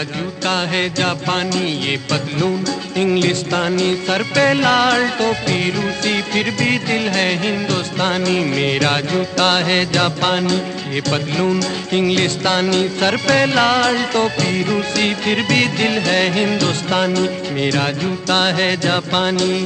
मेरा जूता है जापानी, ये पतलून इंग्लिस्तानी, सर पे लाल टोपी रूसी, फिर भी दिल है हिंदुस्तानी। मेरा जूता है जापानी, ये पतलून इंग्लिस्तानी, सर पे लाल टोपी रूसी, फिर भी दिल है हिंदुस्तानी। मेरा जूता है जापानी।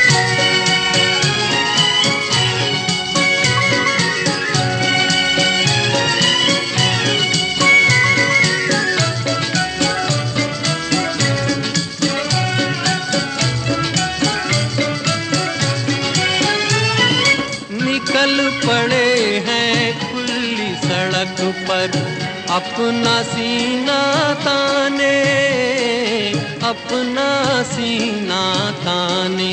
निकल पड़े हैं खुली सड़क पर, अपना सीना ताने, अपना सीना ताने।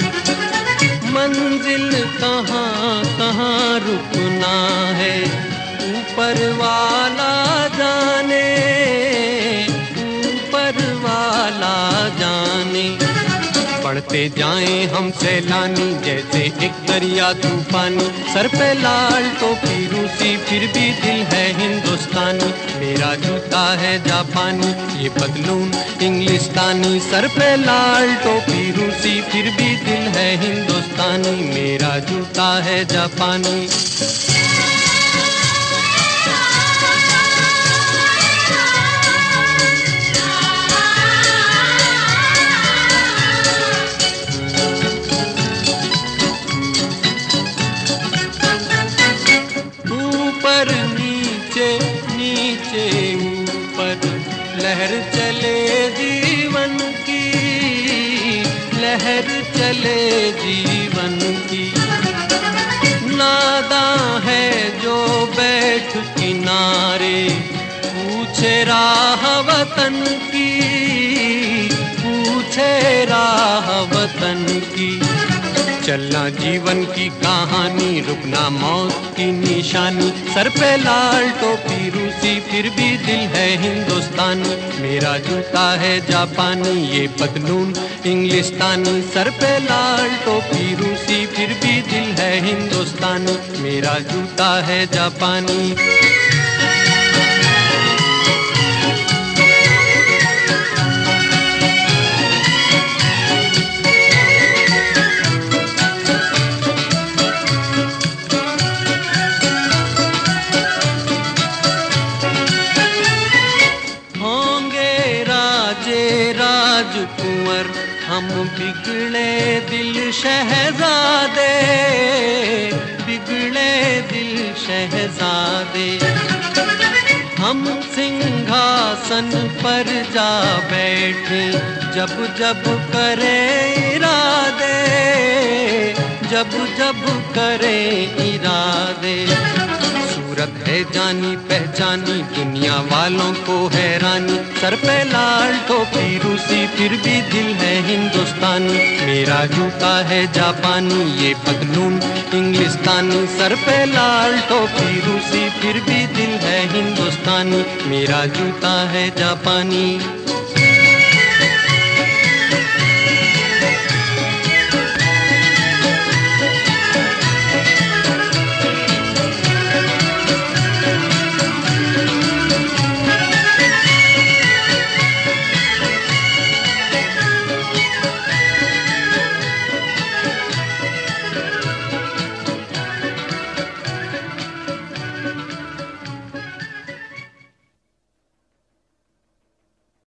मंजिल कहाँ कहाँ रुकना है, ऊपर वाला जाने, ऊपर वाला जाने। बढ़ते जाएं हम सैलानी, जैसे एक दरिया तूफानी, सर पे लाल टोपी रूसी, फिर भी दिल है हिंदुस्तानी। मेरा जूता है जापानी, ये पतलून इंग्लिस्तानी, सर पे लाल टोपी रूसी, फिर भी दिल है हिंदुस्तानी। मेरा जूता है जापानी। ऊपर नीचे नीचे ऊपर, लहर चले जीवन की, लहर चले जीवन की। नादां है जो बैठ किनारे, पूछे राह वतन की, पूछे राह वतन की। चलना जीवन की कहानी, रुकना मौत की निशानी, सर पे लाल टोपी रूसी, फिर भी दिल है हिंदुस्तानी। मेरा जूता है जापानी, ये पतलून इंग्लिस्तानी, सर पे लाल टोपी रूसी, फिर भी दिल है हिंदुस्तानी। मेरा जूता है जापानी। राजकुंवर हम बिगड़े दिल शहजादे, बिगड़े दिल शहजादे। हम सिंहासन पर जा बैठे, जब जब करे इरादे, जब जब करे इरादे। सूरत है जानी पहचानी, दुनिया वालों को हैरानी, सर पे लाल टोपी रूसी, फिर भी दिल है हिंदुस्तानी। मेरा जूता है जापानी, ये पतलून इंग्लिस्तानी, सर पे लाल टोपी रूसी, फिर भी दिल है हिंदुस्तानी। मेरा जूता है जापानी।